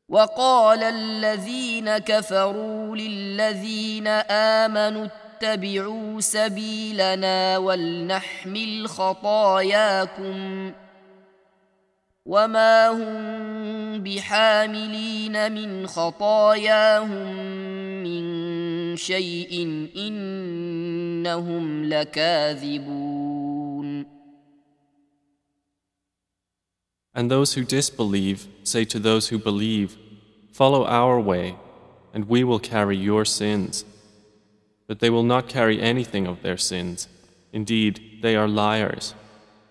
وقال الذين كفروا للذين آمنوا اتبعوا سبيلنا ولنحمل خطاياكم وما هم بحاملين من خطاياهم من شيء إنهم لكاذبون. And those who disbelieve say to those who believe, "Follow our way, and we will carry your sins." But they will not carry anything of their sins. Indeed, they are liars.